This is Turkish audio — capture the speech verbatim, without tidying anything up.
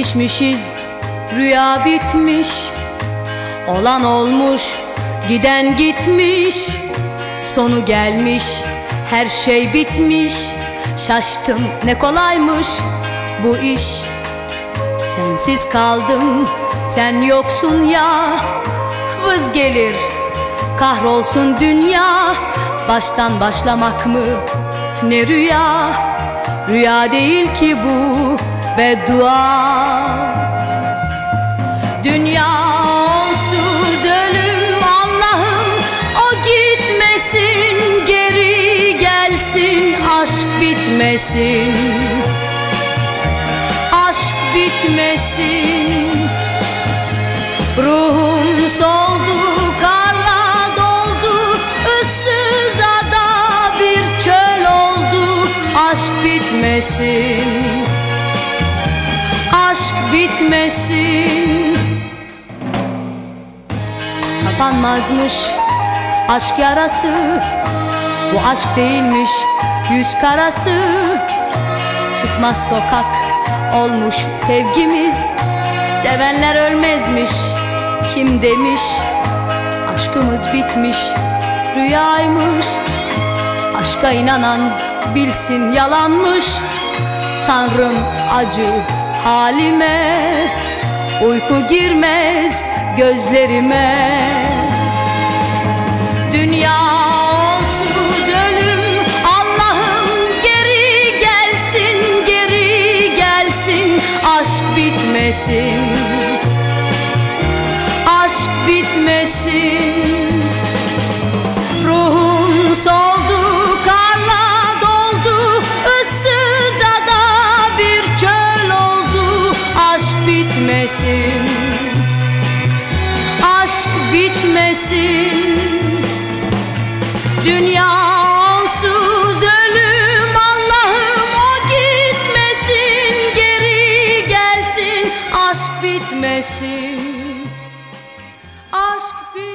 Değişmişiz, rüya bitmiş. Olan olmuş, giden gitmiş. Sonu gelmiş, her şey bitmiş. Şaştım, ne kolaymış bu iş. Sensiz kaldım, sen yoksun ya. Vız gelir, kahrolsun dünya. Baştan başlamak mı ne rüya? Rüya değil ki bu, beddua. Dünya onsuz ölüm, Allah'ım o gitmesin, geri gelsin, aşk bitmesin, aşk bitmesin. Ruhum soldu, karla doldu, ıssız ada bir çöl oldu. Aşk bitmesin, aşk bitmesin. Kapanmazmış aşk yarası, bu aşk değilmiş yüz karası. Çıkmaz sokak olmuş sevgimiz, sevenler ölmezmiş kim demiş? Aşkımız bitmiş, rüyaymış. Aşka inanan bilsin yalanmış. Tanrım acı halime, uyku girmez gözlerime. Dünya onsuz ölüm, Allah'ım geri gelsin, geri gelsin, aşk bitmesin, aşk bitmesin. Ruhum soldu, karla doldu, ıssız ada bir çöl oldu. Aşk bitmesin, aşk bitmesin. Dünya onsuz ölüm, Allah'ım o gitmesin, geri gelsin, aşk bitmesin, aşk bitmesin.